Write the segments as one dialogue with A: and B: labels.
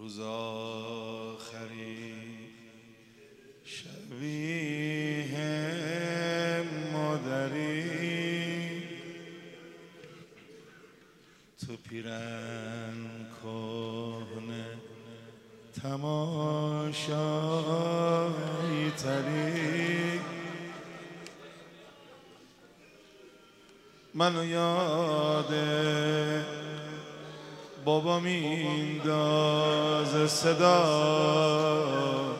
A: روز آخری شبیه مادری تو پیرن کهنه تماشایی تری منو یاده بابا میندازه صدات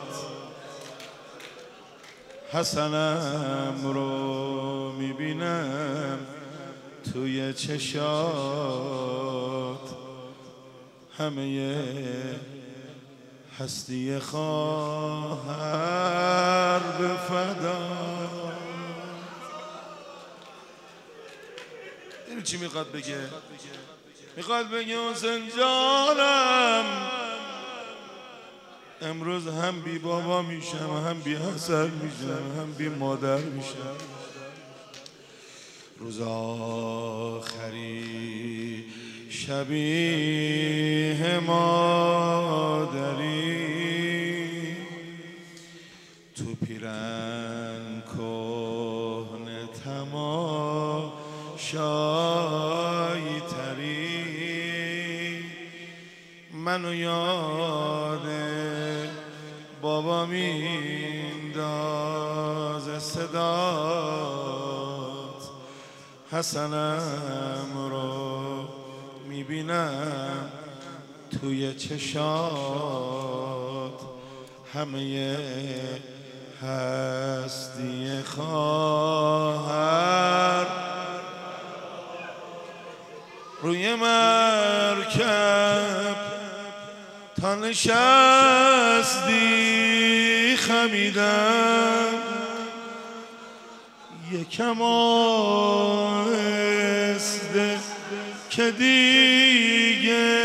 A: حسنم رو میبینم توی چشات همه هستی خواهر به فدات. این چی میخواد بگه؟ میخواد بگه حسین جانم امروز هم بی بابا میشم هم بی حسن میشم هم بی مادر میشم. روز آخری شبیه مادری تو پیرن کهنه تماشایی تری منو یاده بابا میندازه صدات حسنم رو میبینم توی چشات همه هستی خواهر روی مرکب تا نشستی خمیدم یکم آهسته که دیگه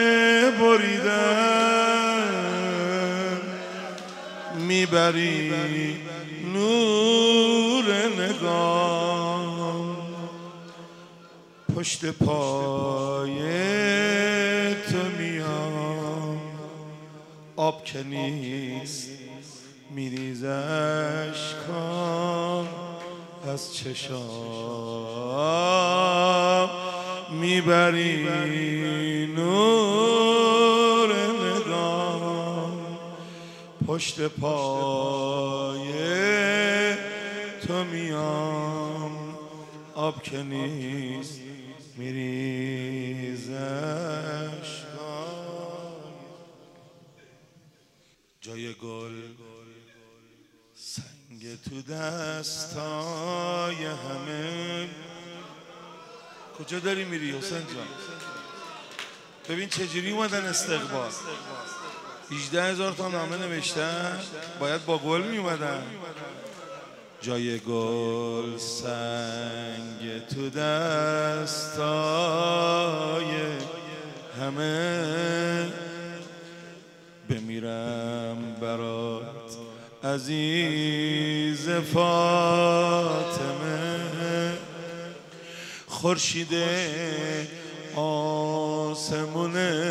A: بریدم میبری نور نگاه پشت پای تو میام آب که نیست میریزه اشکام از چشام میبری نور نگاه پشت پای تو میام آب که نیست میریزه اشکام. جای گل سنگ تو دستای همه. کجا داری میری حسین جان؟ ببین چجوری اومدن استقبال. 18,000 تا نامه نوشتن باید با گل میومدن. جای گل سنگ تو دستای همه بمیرم برات عزیز فاطمه خورشید آسمون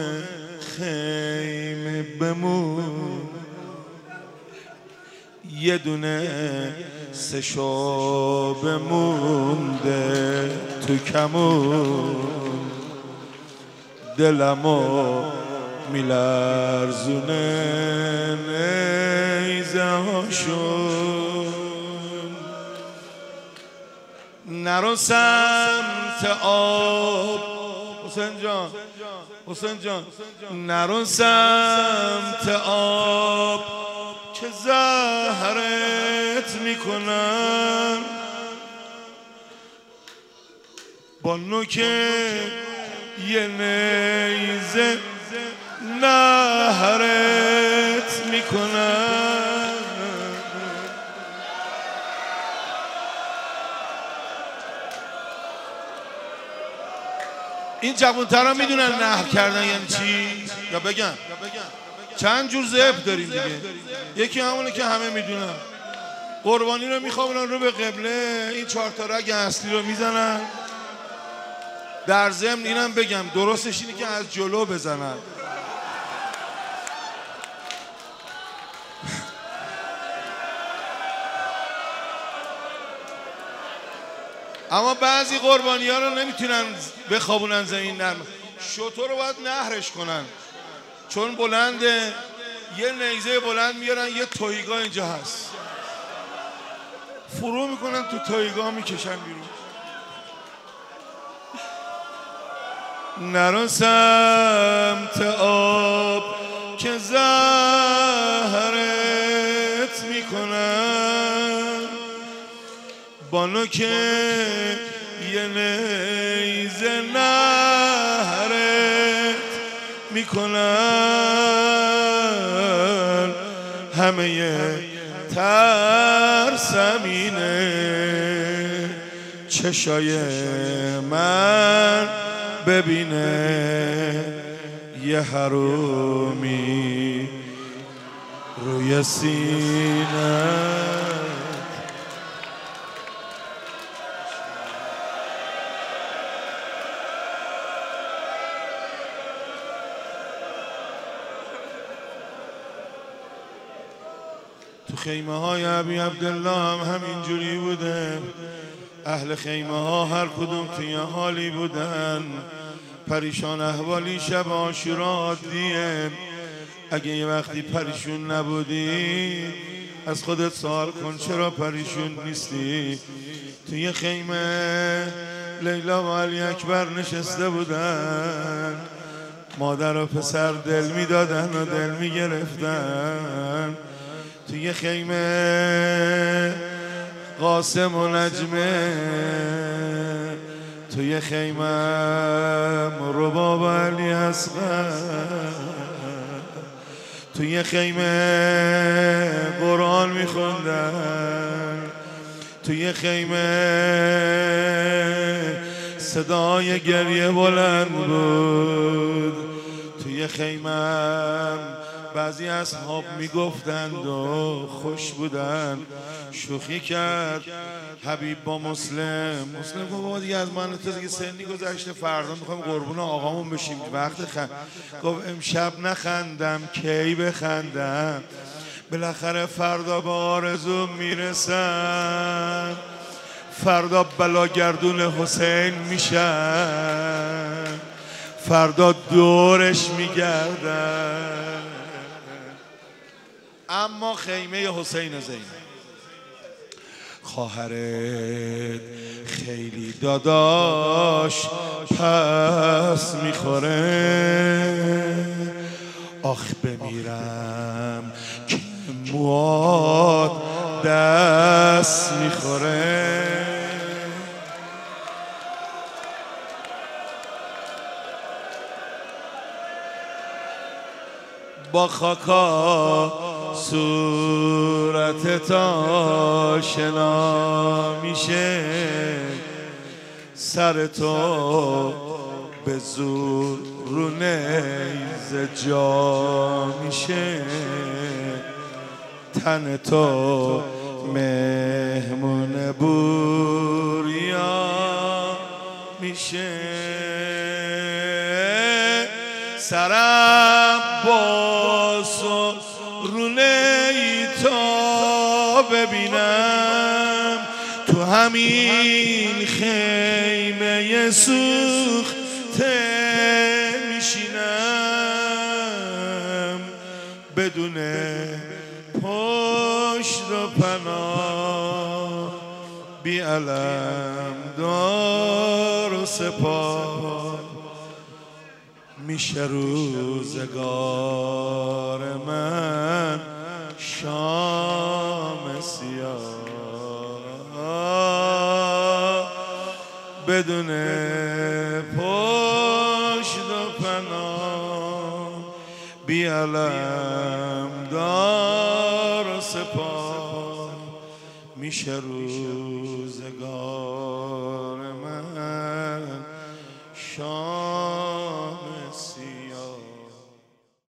A: خیمه بمون یه دونه سه شعبه مونده تو کمون دلمو میلرزونه نیزه هاشون نرو سمت آب حسین جان نرو سمت آب که زهرت میکنن با نوک یه نیزه نهرت میکنن. این جوان‌ترا میدونن نهر کردن یعنی چی؟ یا بگم چند جور ذبح داریم دیگه. یکی همونه که همه میدونن قربانی رو میخوابونن رو به قبله، این 4 تا رگ اصلی رو میزنن. در ضمن اینم بگم درستش اینه که از جلو بزنن. اما بعضی قربانی ها رو نمیتونن بخوابونن زمین نرم. شتر رو باید نهرش کنن چون بلنده، یه نیزه بلند میارن، یه تویگا اینجا هست، فرو میکنن تو تویگا میکشن بیرون. نرو سمت آب که زهرت میکنن، بانو که یه نیزه نهرت میکنن، همه ترسمینه چشای من ببینه، یه حرومی روی سینه. تو خیمه های ابی عبدالله هم همینجوری بوده. اهل خیمه ها هر کدوم توی حالی بودن، پریشان احوالی. شب عاشورا عادیه، اگه یه وقتی پریشون نبودی از خودت سوال کن چرا پریشون نیستی. توی خیمه لیلا و علی اکبر نشسته بودن، مادر و پسر دل میدادن و دل میگرفتن. توی خیمه قاسم و نجمه، توی خیمه رباب و علی اصغر، توی خیمه قرآن میخوندن، توی خیمه صدای گریه بلند بود. توی خیمه بعضی اصحاب میگفتند و خوش بودن. شوخی کرد حبیب با مسلم گفت بابا دیگه از من تو دیگه سنی گذشته، فردا میخوایم قربون آقامون بشیم، وقت گفت امشب نخندم کی بخندم، بالاخره فردا به آرزو میرسم، فردا بلاگردون حسین میشن، فردا دورش میگردن. اما خیمه حسین زین، خواهرت خیلی داداش پس میخوره، آخ بمیرم که مواد دست میخوره. با خاکا صورتت آشنا میشه، سر تو به زور رو نیزه جا میشه، تن تو مهمون بوریا میشه، سرم باز و رونه تا ببینم، تو همین خیمه سوخته میشینم، بدون پشت و پناه، بی علم دار و سپاه، میشه روزگار من شام سیاه، بدون پشت و پناه، بی علم دار و سپاه، میشه روزگار من شام